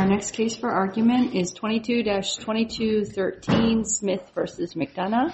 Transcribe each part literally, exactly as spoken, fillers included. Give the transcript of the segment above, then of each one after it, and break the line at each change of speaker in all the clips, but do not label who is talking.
next case for argument is twenty-two dash twenty-two thirteen, Smith versus McDonough.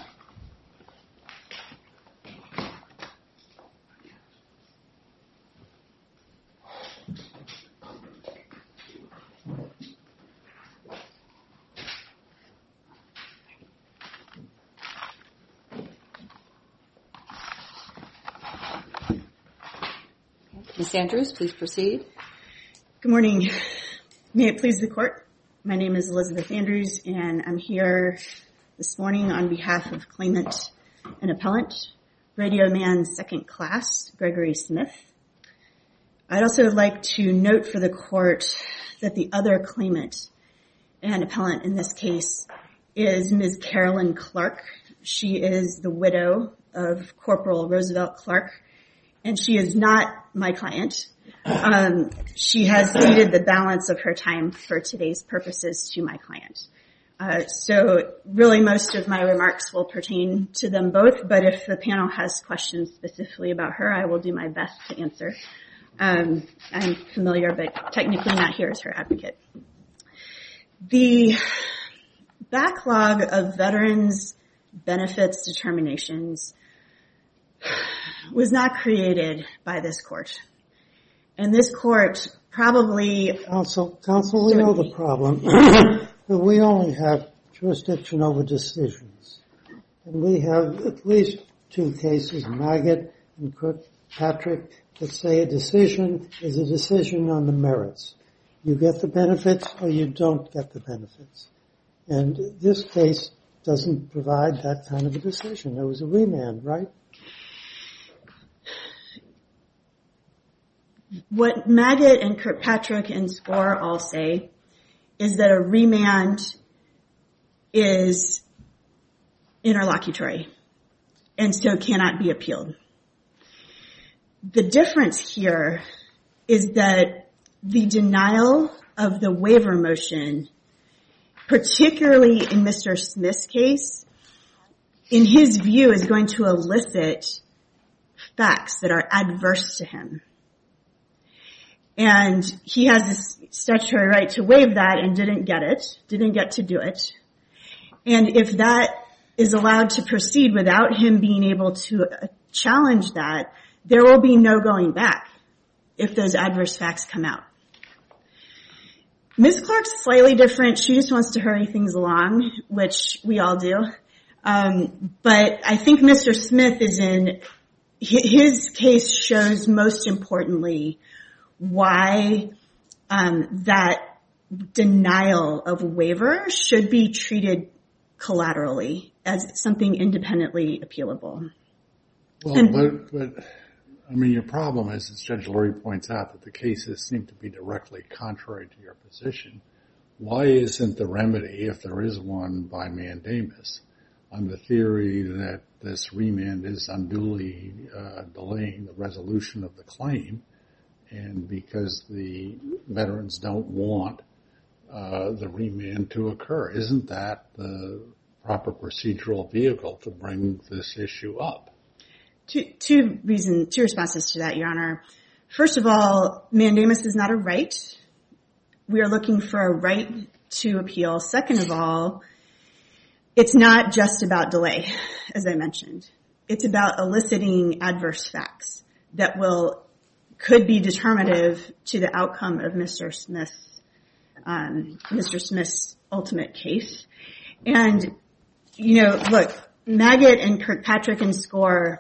Miz Andrews, please proceed.
Good morning. May it please the court. My name is Elizabeth Andrews, and I'm here this morning on behalf of claimant and appellant, Radio Man Second Class, Gregory Smith. I'd also like to note for the court that the other claimant and appellant in this case is Miz Carolyn Clark. She is the widow of Corporal Roosevelt Clark, and she is not my client. Um, she has ceded the balance of her time for today's purposes to my client. Uh, so really most of my remarks will pertain to them both, but if the panel has questions specifically about her, I will do my best to answer. Um, I'm familiar, but technically not here as her advocate. The backlog of veterans' benefits determinations was not created by this court. And this court probably...
Counsel, counsel, we know the problem. But we only have jurisdiction over decisions. And we have at least two cases, Maggott and Kirkpatrick, that say a decision is a decision on the merits. You get the benefits or you don't get the benefits. And this case doesn't provide that kind of a decision. There was a remand, right?
What Maggott and Kirkpatrick and Score all say is that a remand is interlocutory and so cannot be appealed. The difference here is that the denial of the waiver motion, particularly in Mister Smith's case, in his view is going to elicit facts that are adverse to him. And he has this statutory right to waive that and didn't get it, didn't get to do it. And if that is allowed to proceed without him being able to challenge that, there will be no going back if those adverse facts come out. Miz Clark's slightly different. She just wants to hurry things along, which we all do. Um, but I think Mister Smith is in, his case shows most importantly why um, that denial of waiver should be treated collaterally as something independently appealable.
Well,
and,
but, but, I mean, your problem is, as Judge Lurie points out, that the cases seem to be directly contrary to your position. Why isn't the remedy, if there is one, by mandamus, on the theory that this remand is unduly uh, delaying the resolution of the claim, and because the veterans don't want uh, the remand to occur? Isn't that the proper procedural vehicle to bring this issue up?
Two, two reasons, two responses to that, Your Honor. First of all, mandamus is not a right. We are looking for a right to appeal. Second of all, it's not just about delay, as I mentioned. It's about eliciting adverse facts that will could be determinative to the outcome of Mister Smith's um, Mister Smith's ultimate case. And you know, look, Maggott and Kirkpatrick and Score,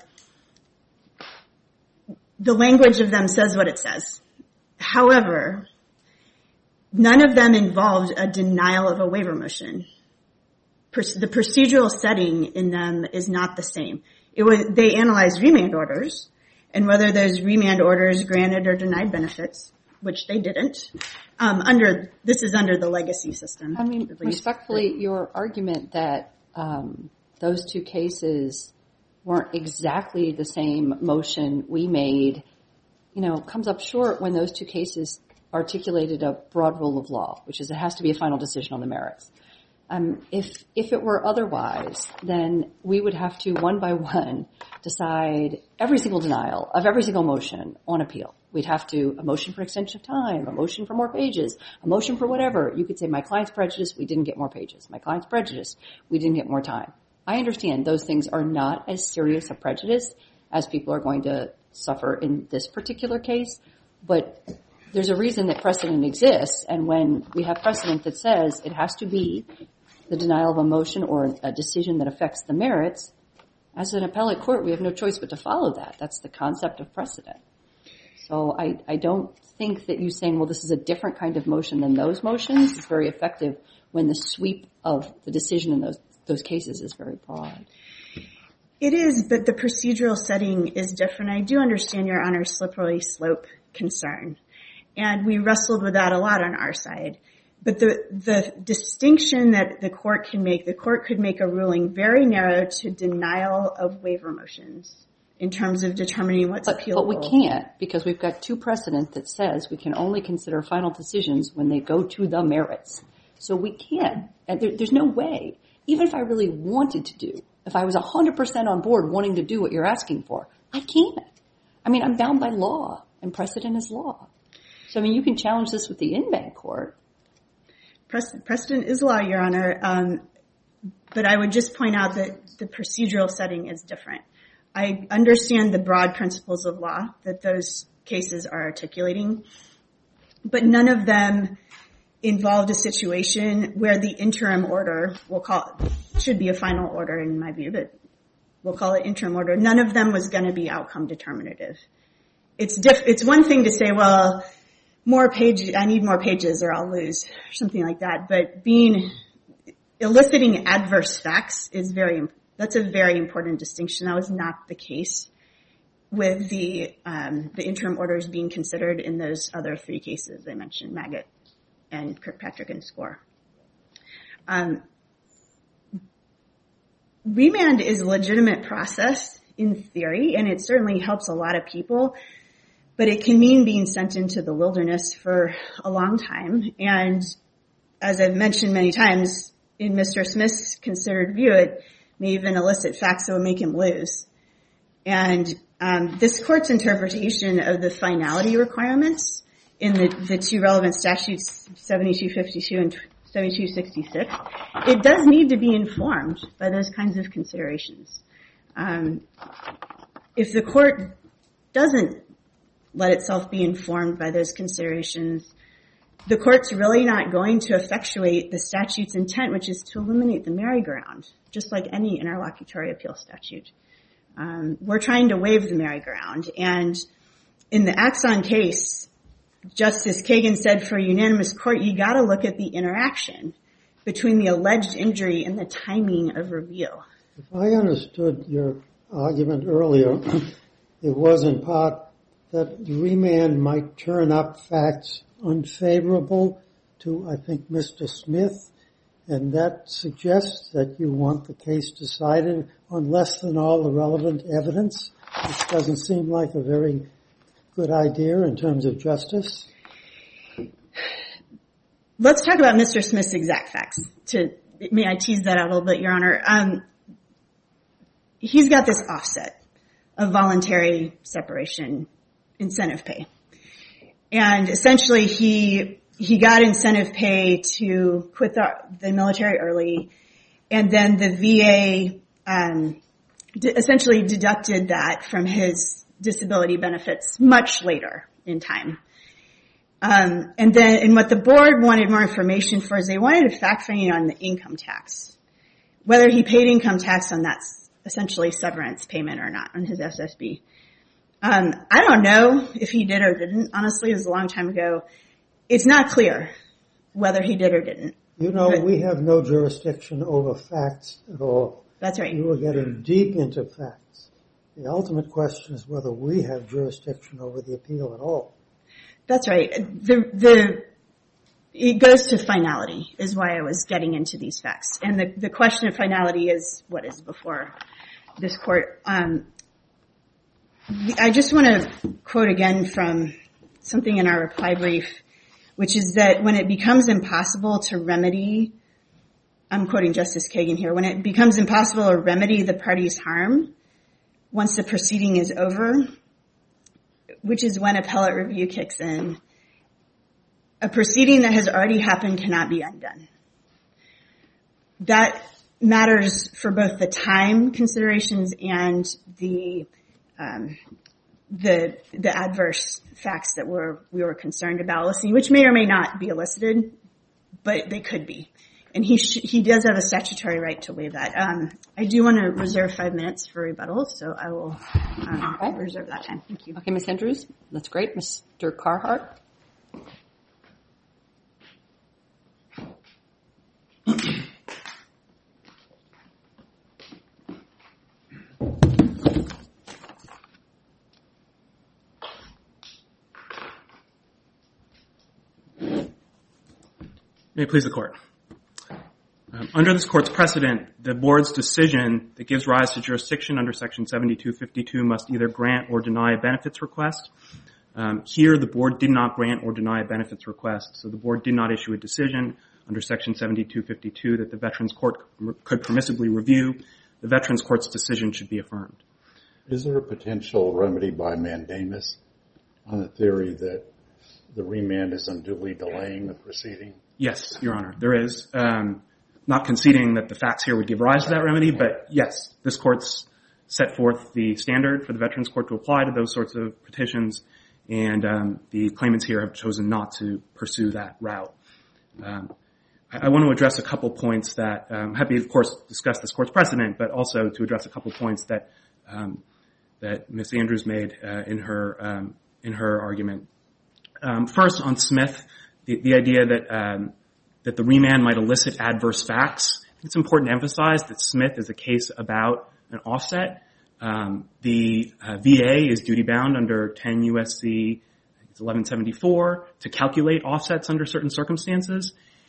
the language of them says what it says. However, none of them involved a denial of a waiver motion. The procedural setting in them is not the same. It was, they analyzed remand orders and whether those remand orders granted or denied benefits, which they didn't. Um, under this is under the legacy system.
I mean, respectfully, your argument that um, those two cases weren't exactly the same motion we made, you know, comes up short when those two cases articulated a broad rule of law, which is it has to be a final decision on the merits. Um, if if it were otherwise, then we would have to, one by one, decide every single denial of every single motion on appeal. We'd have to, a motion for extension of time, a motion for more pages, a motion for whatever. You could say, my client's prejudice, we didn't get more pages. My client's prejudice, we didn't get more time. I understand those things are not as serious a prejudice as people are going to suffer in this particular case, but there's a reason that precedent exists, and when we have precedent that says it has to be the denial of a motion or a decision that affects the merits, as an appellate court, we have no choice but to follow that. That's the concept of precedent. So I, I don't think that you saying, well, this is a different kind of motion than those motions is very effective when the sweep of the decision in those those cases is very broad.
It is, but the procedural setting is different. I do understand Your Honor's slippery slope concern, and we wrestled with that a lot on our side. But the the distinction that the court can make, the court could make a ruling very narrow to denial of waiver motions in terms of determining what's
but,
appealable.
But we can't, because we've got two precedent that says we can only consider final decisions when they go to the merits. So we can't, and there, there's no way, even if I really wanted to do, if I was one hundred percent on board wanting to do what you're asking for, I can't. I mean, I'm bound by law, and precedent is law. So, I mean, you can challenge this with the in-bank court.
Precedent is law, Your Honor, um, but I would just point out that the procedural setting is different. I understand the broad principles of law that those cases are articulating, but none of them involved a situation where the interim order, we'll call it, should be a final order in my view, but we'll call it interim order. None of them was going to be outcome determinative. It's diff- It's one thing to say, well, more pages, I need more pages or I'll lose, or something like that. But being, eliciting adverse facts is very, that's a very important distinction. That was not the case with the, um, the interim orders being considered in those other three cases I mentioned, Maggot and Kirkpatrick and Score. Um, remand is a legitimate process in theory, and it certainly helps a lot of people. But it can mean being sent into the wilderness for a long time. And as I've mentioned many times, in Mister Smith's considered view, it may even elicit facts that would make him lose. And um, this court's interpretation of the finality requirements in the, the two relevant statutes, seventy-two fifty-two and seventy-two sixty-six, it does need to be informed by those kinds of considerations. Um, if the court doesn't let itself be informed by those considerations, the court's really not going to effectuate the statute's intent, which is to eliminate the merry-go-round, just like any interlocutory appeal statute. Um, we're trying to waive the merry-go-round. And in the Axon case, Justice Kagan said for a unanimous court, you got to look at the interaction between the alleged injury and the timing of reveal.
If I understood your argument earlier, it was in part that remand might turn up facts unfavorable to, I think, Mister Smith, and that suggests that you want the case decided on less than all the relevant evidence, which doesn't seem like a very good idea in terms of justice.
Let's talk about Mister Smith's exact facts. To, may I tease that out a little bit, Your Honor? Um, he's got this offset of voluntary separation incentive pay. And essentially he he got incentive pay to quit the, the military early, and then the V A um, d- essentially deducted that from his disability benefits much later in time. Um, and then, and what the board wanted more information for is they wanted a fact finding on the income tax, whether he paid income tax on that essentially severance payment or not on his S S B. Um, I don't know if he did or didn't. Honestly, it was a long time ago. It's not clear whether he did or didn't.
You know,
but,
we have no jurisdiction over facts at all.
That's right.
You were getting deep into facts. The ultimate question is whether we have jurisdiction over the appeal at all.
That's right. The, the, it goes to finality is why I was getting into these facts. And the, the question of finality is what is before this court. Um, I just want to quote again from something in our reply brief, which is that when it becomes impossible to remedy I'm quoting Justice Kagan here, when it becomes impossible to remedy the party's harm once the proceeding is over, which is when appellate review kicks in, a proceeding that has already happened cannot be undone. That matters for both the time considerations and the um, the the adverse facts that we're, we were concerned about eliciting, which may or may not be elicited, but they could be. And he sh- he does have a statutory right to waive that. Um, I do want to reserve five minutes for rebuttal, so I will um, okay. reserve that time. Thank you.
Okay, Miz Andrews, that's great. Mister Carhart.
May it please the Court. Um, under this Court's precedent, the Board's decision that gives rise to jurisdiction under Section seventy-two fifty-two must either grant or deny a benefits request. Um, here, the Board did not grant or deny a benefits request, so the Board did not issue a decision under Section seventy-two fifty-two that the Veterans Court could permissibly review. The Veterans Court's decision should be affirmed.
Is there a potential remedy by mandamus on the theory that the remand is unduly delaying the proceeding?
Yes, Your Honor, there is. Um, not conceding that the facts here would give rise to that remedy, but yes, this Court's set forth the standard for the Veterans Court to apply to those sorts of petitions, and um, the claimants here have chosen not to pursue that route. Um, I, I want to address a couple points that um, I'm happy, of course, to discuss this Court's precedent, but also to address a couple points that um, that Miz Andrews made uh, in her um, in her argument. Um, first, on Smith, the, the idea that um, that the remand might elicit adverse facts. I think it's important to emphasize that Smith is a case about an offset. Um, the uh, V A is duty-bound under ten U S C it's eleven seventy-four to calculate offsets under certain circumstances,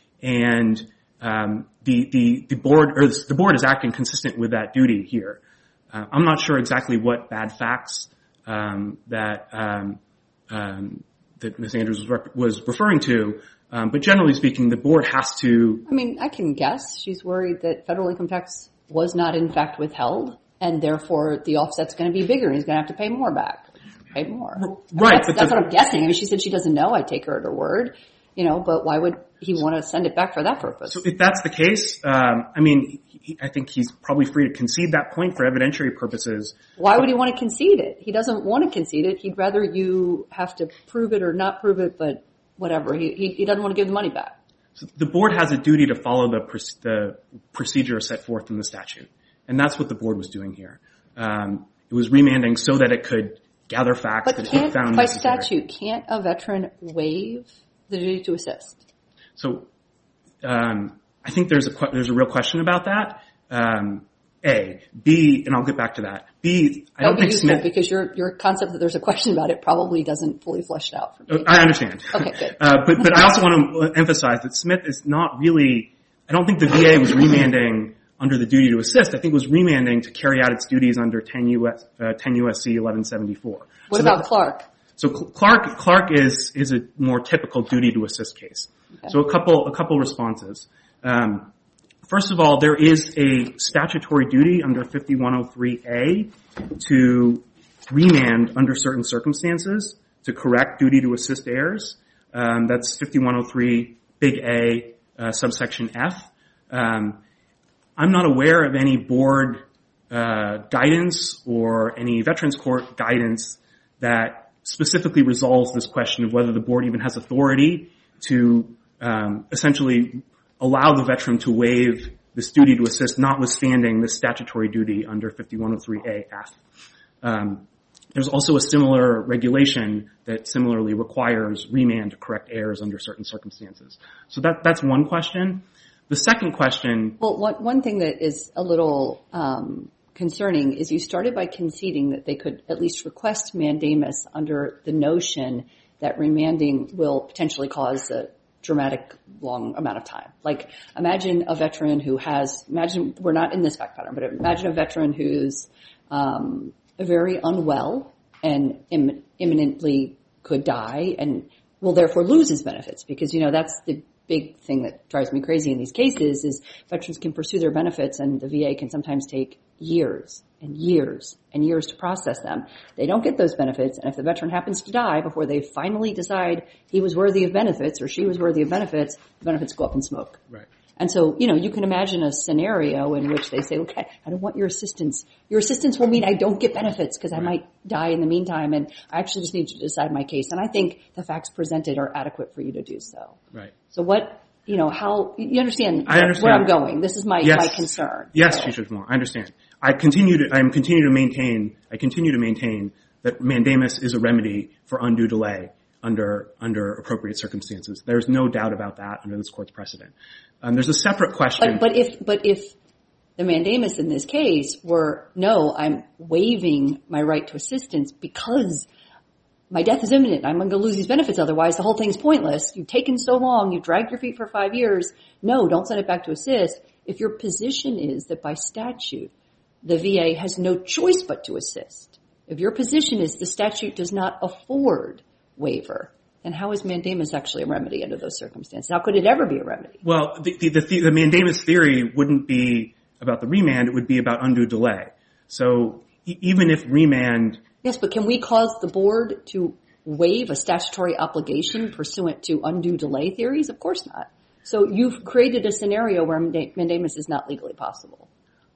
and um, the the the board or the board is acting consistent with that duty here. Uh, I'm not sure exactly what bad facts um, that um, um, that Miz Andrews was, rep- was referring to, um, but generally speaking, the board has to.
I mean, I can guess she's worried that federal income tax was not in fact withheld, and therefore the offset's going to be bigger, and he's going to have to pay more back, pay more.
Right.
I mean, that's
but
that's
the,
what I'm guessing. I mean, she said she doesn't know. I take her at her word, you know. But why would he want to send it back for that purpose?
So if that's the case, um, I mean, he, I think he's probably free to concede that point for evidentiary purposes.
Why would he want to concede it? He doesn't want to concede it. He'd rather you have to prove it or not prove it, but whatever. He he, he doesn't want to give the money back. So
the board has a duty to follow the the procedure set forth in the statute, and that's what the board was doing here. Um, it was remanding so that it could gather facts
but
that
can't,
it found
by
necessary.
statute, can't a veteran waive the duty to assist?
So, um, I think there's a there's a real question about that. Um, A, B, and I'll get back to that. B, I don't think Smith
because your your concept that there's a question about it probably doesn't fully flesh it out for me.
I understand.
Okay, good.
Uh, but but I also want to emphasize that Smith is not really. I don't think the V A was remanding under the duty to assist. I think it was remanding to carry out its duties under ten U S uh, ten U S C eleven seventy-four.
What
so
about
that,
Clark?
So Clark Clark is is a more typical duty to assist case. Okay. So a couple a couple responses. Um, first of all, there is a statutory duty under fifty-one oh three A to remand under certain circumstances to correct duty to assist errors. Um, that's fifty-one oh three big A uh, subsection F. Um, I'm not aware of any board uh, guidance or any Veterans Court guidance that specifically resolves this question of whether the board even has authority to um, essentially allow the veteran to waive this duty to assist, notwithstanding the statutory duty under fifty-one oh three A F. Um, there's also a similar regulation that similarly requires remand to correct errors under certain circumstances. So that that's one question. The second question...
Well, one, one thing that is a little um, concerning is you started by conceding that they could at least request mandamus under the notion that remanding will potentially cause a dramatic long amount of time. Like, imagine a veteran who has, imagine, we're not in this fact pattern, but imagine a veteran who's um, very unwell and Im- imminently could die and will therefore lose his benefits because, you know, that's the big thing that drives me crazy in these cases is veterans can pursue their benefits and the V A can sometimes take years and years and years to process them. They don't get those benefits, and if the veteran happens to die before they finally decide he was worthy of benefits or she was worthy of benefits, the benefits go up in smoke.
Right.
And so, you know, you can imagine a scenario in which they say, okay, I don't want your assistance. Your assistance will mean I don't get benefits because I might die in the meantime, and I actually just need you to decide my case. And I think the facts presented are adequate for you to do so.
Right.
So what, you know, how, you understand,
I understand
where I'm going. This is my,
yes.
my concern.
Yes,
so.
Chief Judge Moore, I understand. I continue to, I am continue to maintain, I continue to maintain that mandamus is a remedy for undue delay under, under appropriate circumstances. There's no doubt about that under this court's precedent. Um, there's a separate question.
But, but if, but if the mandamus in this case were, no, I'm waiving my right to assistance because my death is imminent. I'm going to lose these benefits otherwise. The whole thing's pointless. You've taken so long. You've dragged your feet for five years. No, don't send it back to assist. If your position is that by statute, the V A has no choice but to assist, if your position is the statute does not afford waiver, then how is mandamus actually a remedy under those circumstances? How could it ever be a remedy?
Well, the, the, the, the mandamus theory wouldn't be about the remand. It would be about undue delay. So e- even if remand...
Yes, but can we cause the board to waive a statutory obligation pursuant to undue delay theories? Of course not. So you've created a scenario where mandamus is not legally possible.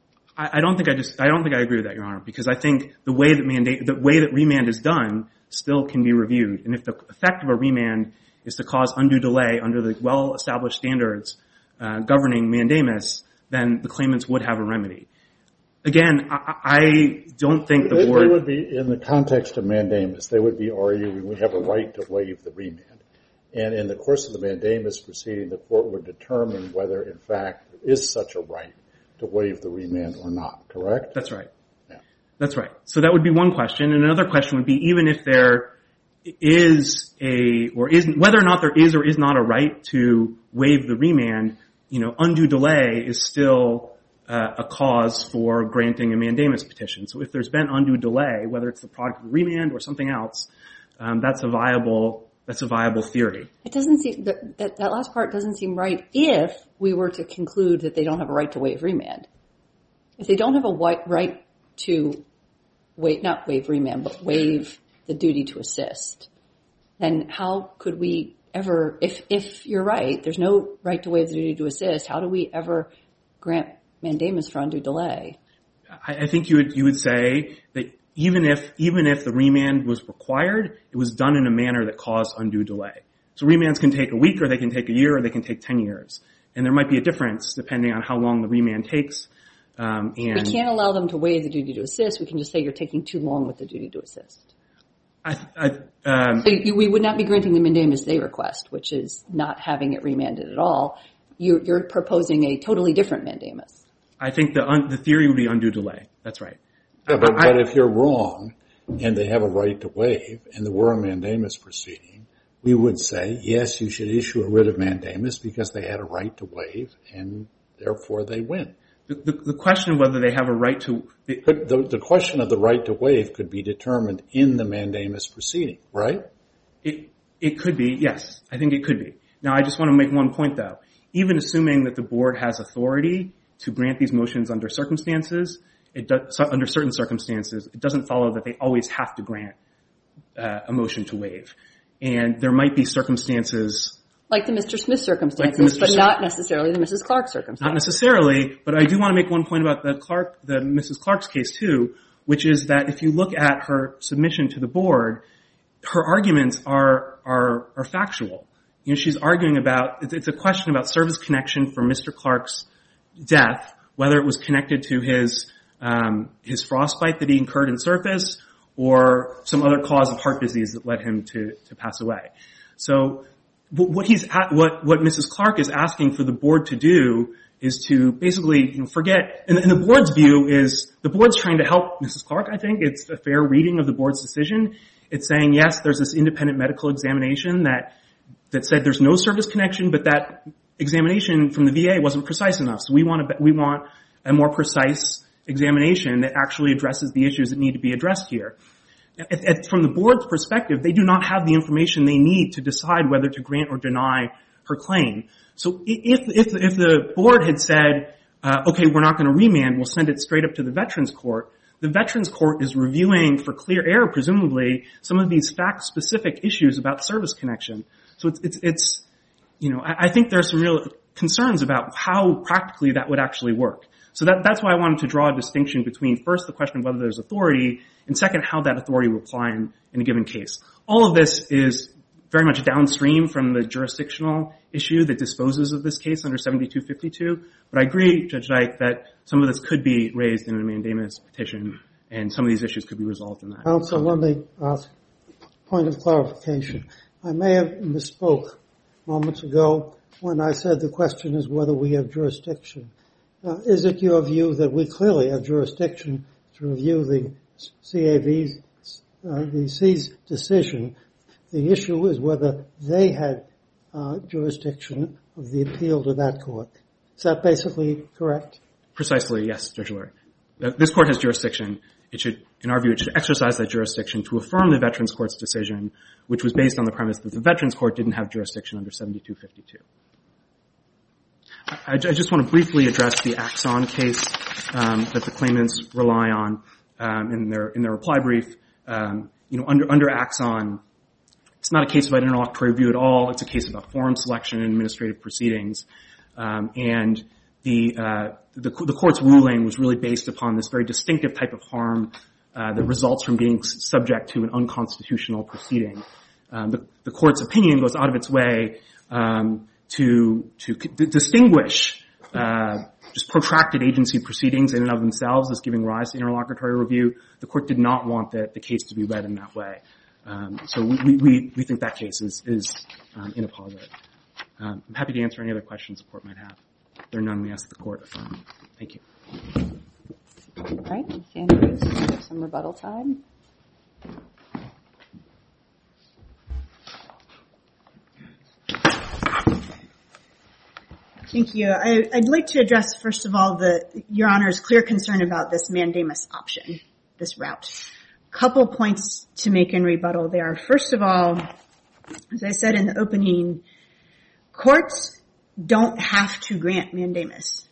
I, I don't think I just, I don't think I agree with that, Your Honor, because I think the way that mandate, the way that remand is done still can be reviewed. And if the effect of a remand is to cause undue delay under the well-established standards uh, governing mandamus, then the claimants would have a remedy. Again, I, I don't think the
they,
board...
They would be, in the context of mandamus, they would be arguing we have a right to waive the remand. And in the course of the mandamus proceeding, the court would determine whether, in fact, there is such a right to waive the remand or not, correct?
That's right.
Yeah.
That's right. So that would be one question. And another question would be, even if there is a, or is, whether or not there is or is not a right to waive the remand, you know, undue delay is still uh, a cause for granting a mandamus petition. So if there's been undue delay, whether it's the product of the remand or something else, um, that's a viable That's a viable theory. It
doesn't seem that, that that last part doesn't seem right if we were to conclude that they don't have a right to waive remand. If they don't have a right to waive, not waive remand, but waive the duty to assist, then how could we ever, if if you're right, there's no right to waive the duty to assist, how do we ever grant mandamus for undue delay?
I, I think you would you would say that Even if, even if the remand was required, it was done in a manner that caused undue delay. So remands can take a week, or they can take a year, or they can take ten years. And there might be a difference depending on how long the remand takes. Um, and
we can't allow them to waive the duty to assist. We can just say you're taking too long with the duty to assist.
I, I, um,
so you, we would not be granting the mandamus they request, which is not having it remanded at all. You're, you're proposing a totally different mandamus.
I think the, un, the theory would be undue delay. That's right.
Yeah, but, but if you're wrong and they have a right to waive and there were a mandamus proceeding, we would say, yes, you should issue a writ of mandamus because they had a right to waive and therefore they win.
The, the, the question of whether they have a right to...
The, the, the question of the right to waive could be determined in the mandamus proceeding, right?
It, it could be, yes. I think it could be. Now, I just want to make one point, though. Even assuming that the board has authority to grant these motions under circumstances... It does, under certain circumstances, it doesn't follow that they always have to grant uh, a motion to waive. And there might be circumstances...
Like the Mister Smith circumstances,
like Mister
but
Smith,
not necessarily the Missus Clark circumstances.
Not necessarily, but I do want to make one point about the Clark, the Missus Clark's case, too, which is that if you look at her submission to the board, her arguments are are, are factual. You know, she's arguing about... It's a question about service connection for Mister Clark's death, whether it was connected to his... Um, his frostbite that he incurred in service, or some other cause of heart disease that led him to, to pass away. So, what he's at, what what Missus Clark is asking for the board to do is to basically, you know, forget. And, and the board's view is the board's trying to help Missus Clark. I think it's a fair reading of the board's decision. It's saying yes, there's this independent medical examination that that said there's no service connection, but that examination from the V A wasn't precise enough. So we want a, we want a more precise examination that actually addresses the issues that need to be addressed here. At, at, from the board's perspective, they do not have the information they need to decide whether to grant or deny her claim. So if, if, if the board had said, uh, okay, we're not going to remand, we'll send it straight up to the Veterans Court, the Veterans Court is reviewing for clear error, presumably, some of these fact-specific issues about service connection. So it's, it's, it's you know, I, I think there's some real concerns about how practically that would actually work. So that, that's why I wanted to draw a distinction between, first, the question of whether there's authority, and second, how that authority will apply in, in a given case. All of this is very much downstream from the jurisdictional issue that disposes of this case under seventy-two fifty-two. But I agree, Judge Dyke, that some of this could be raised in a mandamus petition, and some of these issues could be resolved in that.
Counsel, let me ask a point of clarification. I may have misspoke moments ago when I said the question is whether we have jurisdiction. Uh, is it your view that we clearly have jurisdiction to review the C A V's, uh, the C's decision? The issue is whether they had uh, jurisdiction of the appeal to that court. Is that basically correct?
Precisely, yes, Judge Lurie. This court has jurisdiction. It should, in our view, it should exercise that jurisdiction to affirm the Veterans Court's decision, which was based on the premise that the Veterans Court didn't have jurisdiction under seventy-two fifty-two. I, I just want to briefly address the Axon case um, that the claimants rely on um, in their in their reply brief. Um, you know, under under Axon, it's not a case about interlocutory review at all. It's a case about forum selection and administrative proceedings. Um, and the, uh, the the court's ruling was really based upon this very distinctive type of harm uh, that results from being subject to an unconstitutional proceeding. Um, the, the court's opinion goes out of its way um, to to c- distinguish uh, just protracted agency proceedings in and of themselves as giving rise to interlocutory review. The court did not want the, the case to be read in that way. Um, so we, we, we think that case is, is um, inapposite. Um, I'm happy to answer any other questions the court might have. If there are none, we ask the court affirm. Thank you.
All right, Miz Andrews, we have some rebuttal time.
Thank you. I, I'd like to address, first of all, the Your Honor's clear concern about this mandamus option, this route. Couple points to make in rebuttal there. First of all, as I said in the opening, courts don't have to grant mandamus.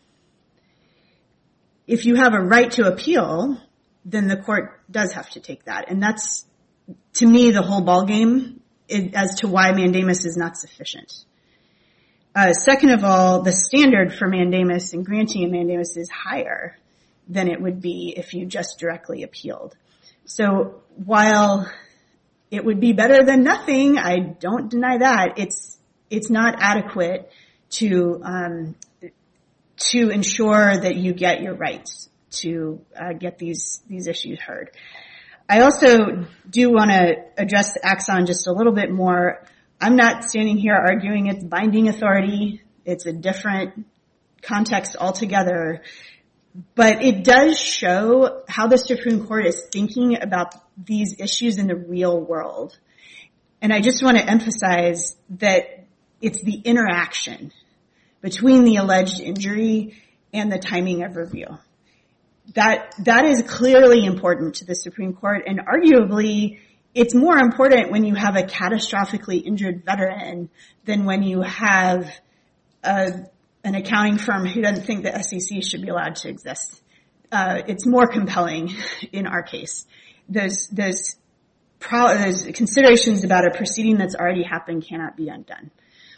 If you have a right to appeal, then the court does have to take that. And that's, to me, the whole ballgame as to why mandamus is not sufficient. Uh, second of all, the standard for mandamus and granting a mandamus is higher than it would be if you just directly appealed. So while it would be better than nothing, I don't deny that, it's it's not adequate to um, to ensure that you get your rights to uh, get these these issues heard. I also do want to address the Axon just a little bit more. I'm not standing here arguing it's binding authority. It's a different context altogether. But it does show how the Supreme Court is thinking about these issues in the real world. And I just want to emphasize that it's the interaction between the alleged injury and the timing of review. That, that is clearly important to the Supreme Court, and arguably it's more important when you have a catastrophically injured veteran than when you have a an accounting firm who doesn't think the S E C should be allowed to exist. Uh, it's more compelling in our case. Those, those, pro- those considerations about a proceeding that's already happened cannot be undone.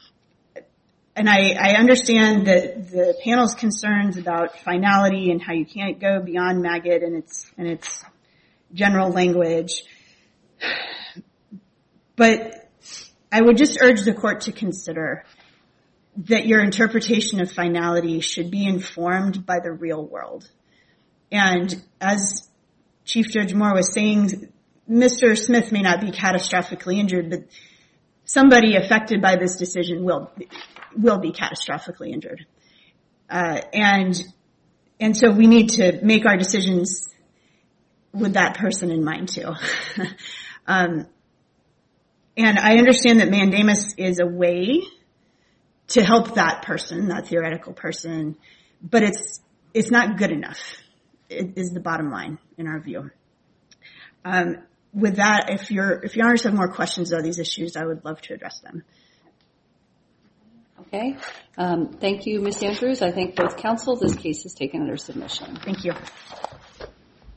And I, I understand that the panel's concerns about finality and how you can't go beyond Maggot and its, and its general language. But I would just urge the court to consider that your interpretation of finality should be informed by the real world. And as Chief Judge Moore was saying, Mister Smith may not be catastrophically injured, but somebody affected by this decision will will be catastrophically injured. Uh, and and so we need to make our decisions with that person in mind too. um, and I understand that mandamus is a way to help that person, that theoretical person, but it's it's not good enough, it is the bottom line in our view. Um, with that, if you're if your honors have more questions about these issues, I would love to address them.
Okay. Um, thank you, Miz Andrews. I thank both counsel. This case is taken under submission.
Thank you.